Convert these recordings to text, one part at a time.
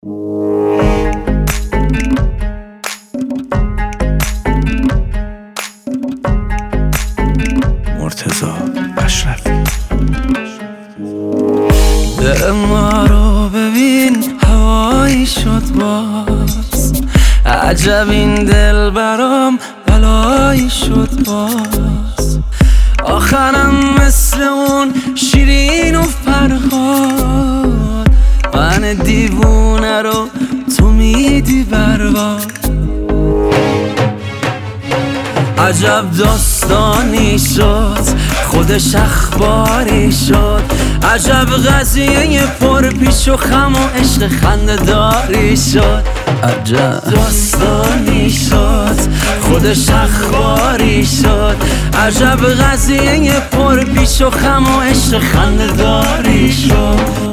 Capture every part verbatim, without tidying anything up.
مرتضی اشرفی. دل ما رو ببین هوایی شد باز، عجب این دل برام بلایی شد باز. آخرم مثل اون شیرین و فرهاد، من دیوونه رو تو میدی برباد. عجب داستانی شد خودش اخباری شد، عجب قضیه پر پیش و خم و عشق خنده‌داری شد. عجب داستانی شد خودش اخباری شد، عجب قضیه پر پیش و خم و عشق خنده‌داری شد.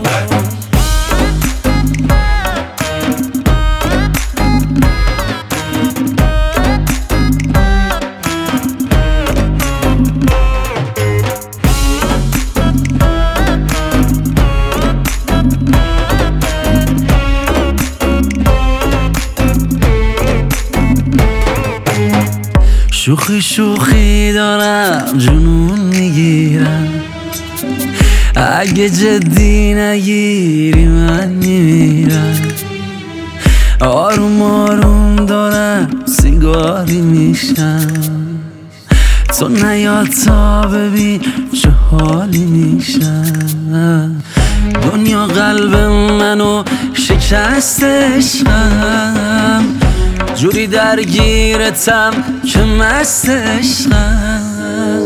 شوخی شوخی دارم جنون میگیرم، اگه جدی نگیری من میمیرم. آروم آروم دارم سیگاری میشم، تو نیاد تا ببین چه حالی میشم. دنیا قلب منو شکستشم، جوری درگیرتم که مست عشقم.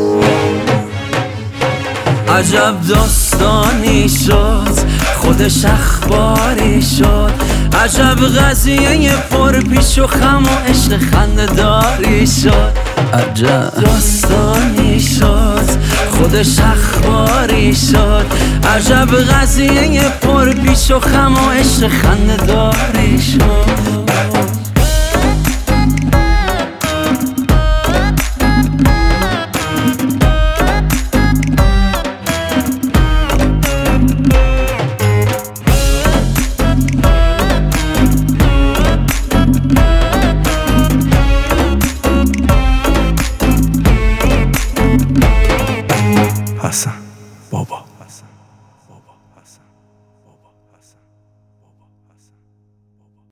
عجب داستانی شد خودش اخباری شد، عجب قضیه پر پیش و خم و عشق خنده‌داری شد. عجب داستانی شد خودش اخباری شد، عجب قضیه پر پیش و خم و عشق خنده‌داری شد. حسن